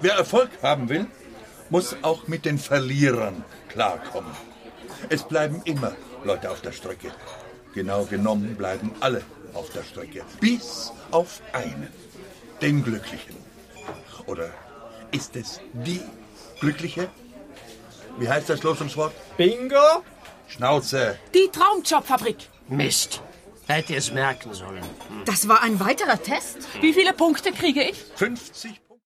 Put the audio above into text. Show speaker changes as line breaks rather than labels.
Wer Erfolg haben will, muss auch mit den Verlierern klarkommen. Es bleiben immer Leute auf der Strecke. Genau genommen bleiben alle auf der Strecke. Bis auf einen. Den Glücklichen. Oder ist es die Glückliche? Wie heißt das Losungswort?
Bingo.
Schnauze.
Die Traumjobfabrik.
Mist. Hätte es merken sollen.
Das war ein weiterer Test?
Wie viele Punkte kriege ich?
50